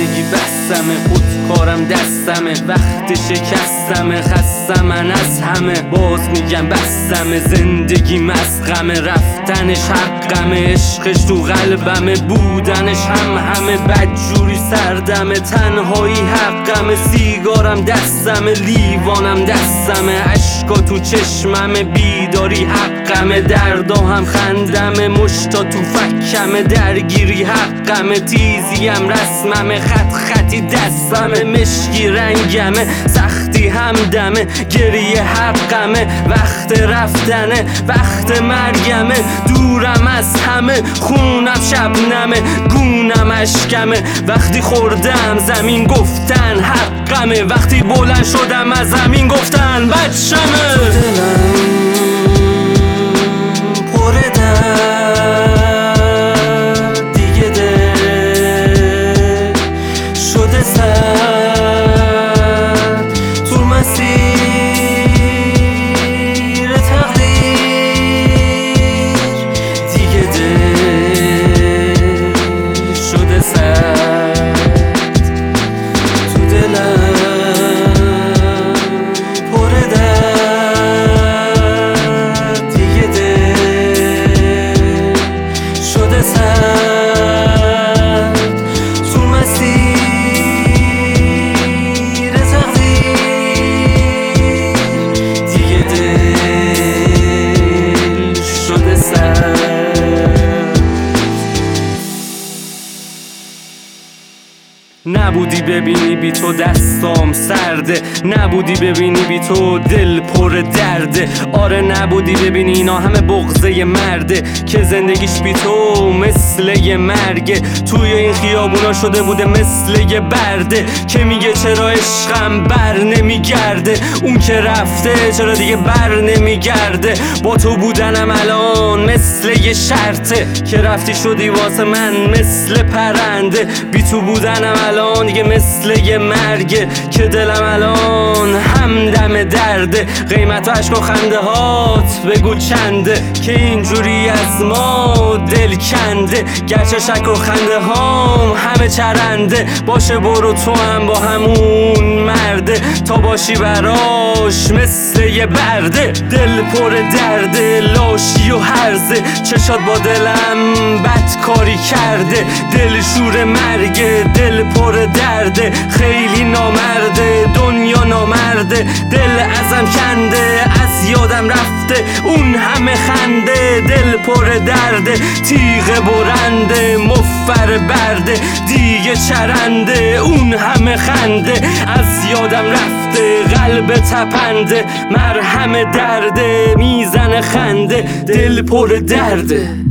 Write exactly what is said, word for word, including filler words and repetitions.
زندگی بستمه، خودکارم دستمه، وقت شکستمه، خستم من از همه. باز میگم بستمه، زندگی مسقمه، رفتنش حقمه، عشقش تو قلبمه، بودنش هم همه. بدجوری سردمه، تنهایی حقمه، سیگارم دستمه، لیوانم دستمه، عشقا تو چشممه، بیداری حقمه، دردا هم خندمه، مشتا تو فکمه، درگیری حقمه، تیزیم رسممه، خط خطی دستمه، مشکی رنگمه، سختی همدمه، گریه حقمه، وقت رفتنه، وقت مرگمه، دورم از همه، خونم شبنمه، گونم اشکمه، وقتی خوردم زمین گفتن حقمه، وقتی بلند شدم از زمین گفتن بچمه. دلم پر درد دیگه، دل شده سرد تو مسیر تقدیر، دیگه دل شده سرد تو دلم. نبودی ببینی بی تو دستام سرده، نبودی ببینی بی تو دل پر درده. آره نبودی ببینی اینا همه بغضه مرده، که زندگیش بی تو مثل یه مرگه. توی این خیابونا شده بوده مثل یه برده، که میگه چرا عشقم بر نمیگرده. اون که رفته چرا دیگه بر نمیگرده. با تو بودنم الان مثل یه شرطه، که رفتی شدی واسه من مثل پرنده. بی تو بودنم الان دیگه مثل یه مرگه، که دلم الان همدم درده. قیمت و عشق و خنده هات بگو چنده، که اینجوری از ما دل کنده. گرچه شک و خنده هام همه چرنده، باشه برو تو هم با همون مرده، تا باشی براش مثل یه برده. دل پر درده، لاشی و هرزه، چشات با دلم بدکاری کرده. دل شور مرگه، دل پر درده، خیلی نامرده، دنیا نامرده. دل ازم کنده، از یادم رفته اون همه خنده. دل پر درده، تیغ برنده، مفر برده، دیگه چرنده. اون همه خنده از یادم رفته، قلب تپنده، مرهم درده، میزن خنده، دل پر درده.